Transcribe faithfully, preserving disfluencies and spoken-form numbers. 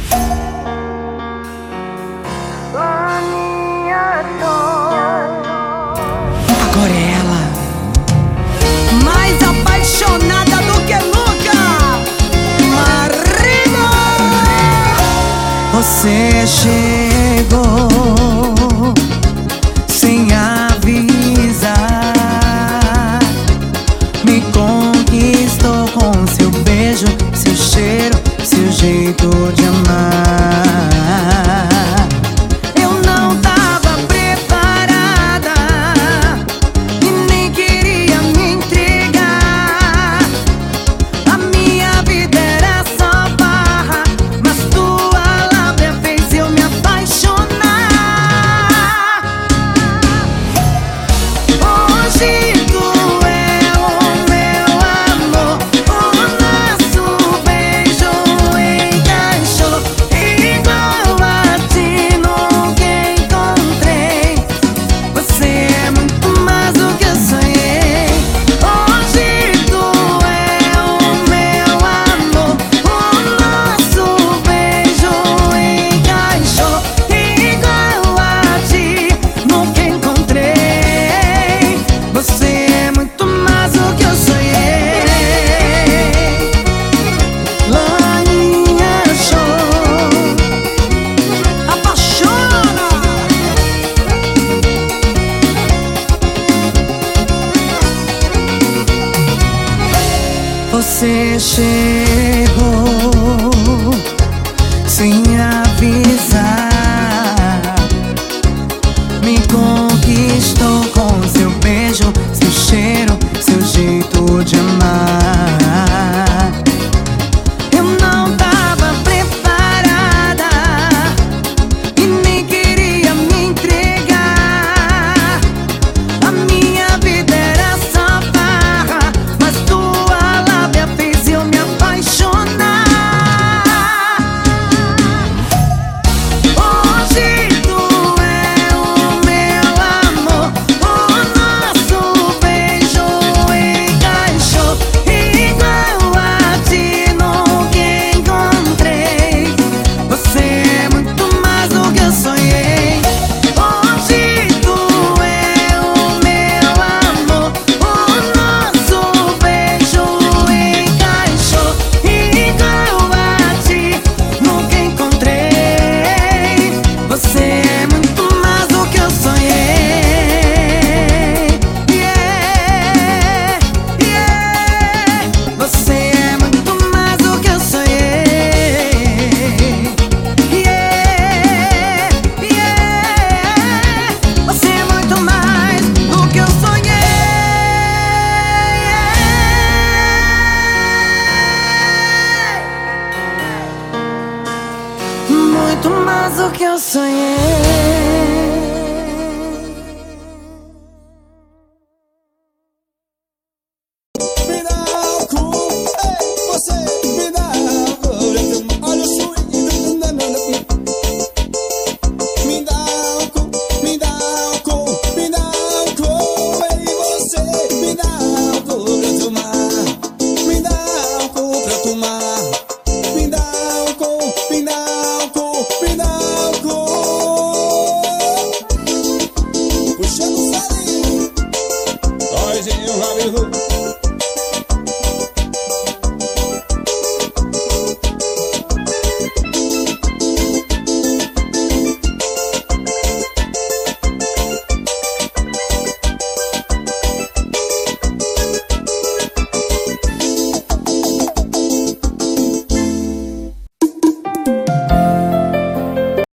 Agora é ela, mais apaixonada do que nunca. Marina, você chegou sem avisar, me conquistou com seu beijo, seu cheiro, seu jeito de amar. Eu não tava preparada e nem queria me entregar. A minha vida era só barra, mas tua lábia fez eu me apaixonar. Hoje tu é o meu amor, o nosso beijo encaixou igual a ti nunca encontrei. Você é muito mais do que eu sonhei. Hoje tu é o meu amor, o nosso beijo encaixou igual a ti nunca encontrei. Você é muito mais do que eu sonhei. Laninha show, apaixona. Você chegou sem avisar, me conquistou com seu beijo, seu cheiro, seu jeito de amar. Eu não tava preparada e nem queria me entregar. A minha vida era só barra, mas tua lábia fez eu me apaixonar. Hoje tu é o meu amor, o nosso beijo encaixou igual a ti nunca encontrei. Você é muito mais do que eu sonhei. Hoje tu é o meu amor, o nosso beijo encaixou igual a ti nunca encontrei. Você é muito mais do que eu sonhei. Yeah, yeah. Você é muito mais do que eu sonhei. Yeah, yeah. Você é muito mais do que eu sonhei. Muito mais do que eu sonhei.